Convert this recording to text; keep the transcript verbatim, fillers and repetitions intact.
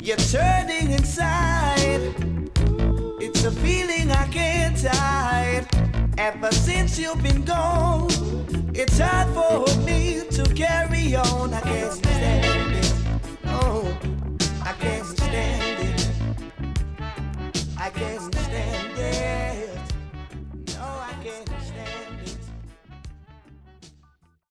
You're turning inside. It's a feeling I can't hide. Ever since you've been gone, it's hard for me to carry on. I can't stand it. Oh, I can't stand it. I can't stand it.